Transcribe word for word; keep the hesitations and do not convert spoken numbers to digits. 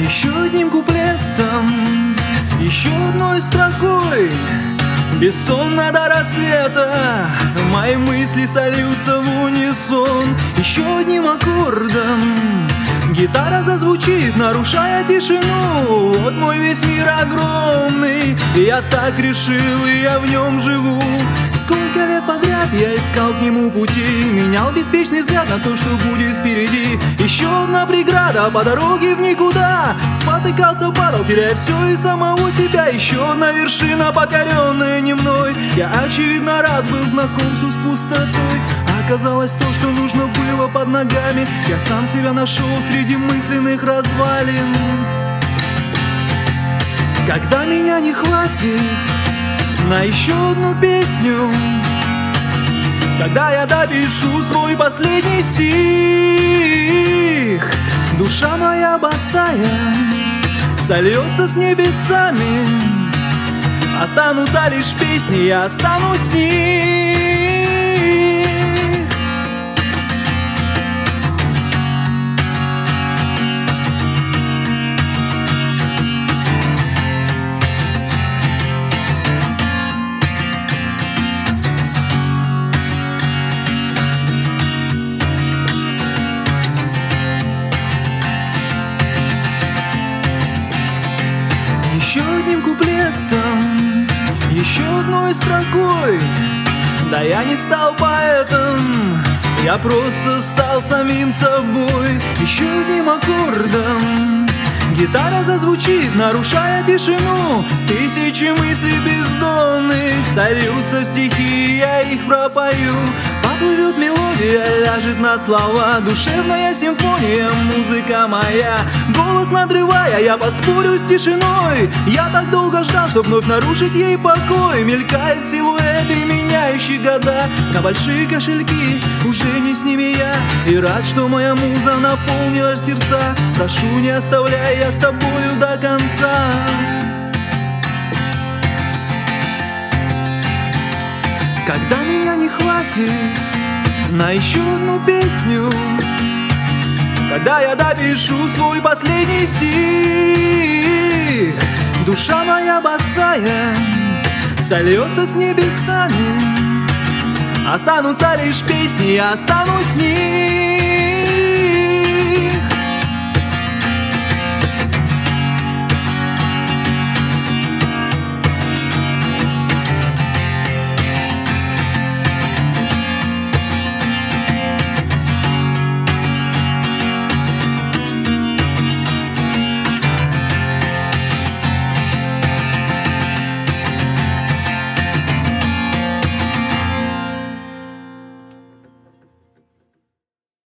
Еще одним куплетом, еще одной строкой, бессонно до рассвета мои мысли сольются в унисон. Еще одним аккордом гитара зазвучит, нарушая тишину. Вот мой весь мир огромный, и я так решил, и я в нем живу. Сколько лет подряд я искал к нему пути, менял беспечный взгляд на то, что будет впереди. Еще одна преграда по дороге в никуда, спотыкался, падал, теряя все и самого себя. Еще одна вершина, покоренная не мной. Я, очевидно, рад был знакомству с пустотой. Оказалось, то, что нужно было под ногами, я сам себя нашел среди мысленных развалин. Когда меня не хватит на еще одну песню, когда я допишу свой последний стих, душа моя босая сольется с небесами. Останутся лишь песни, я останусь в них. Еще одним куплетом, еще одной строкой. Да я не стал поэтом, я просто стал самим собой. Еще одним аккордом гитара зазвучит, нарушая тишину. Тысячи мыслей бездонных сольются в стихи, я их пропою. Поплывет мелодия, ляжет на слова, душевная симфония, музыка моя. Голос надрывая, я поспорю с тишиной. Я так долго ждал, чтоб вновь нарушить ей покой. Мелькает силуэты, меняющие года, на большие кошельки уже не с ними я. И рад, что моя муза наполнила сердца. Прошу, не оставляй, я с тобою до конца. Когда меня не хватит на еще одну песню, когда я допишу свой последний стих, душа моя босая сольется с небесами. Останутся лишь песни, я останусь в них.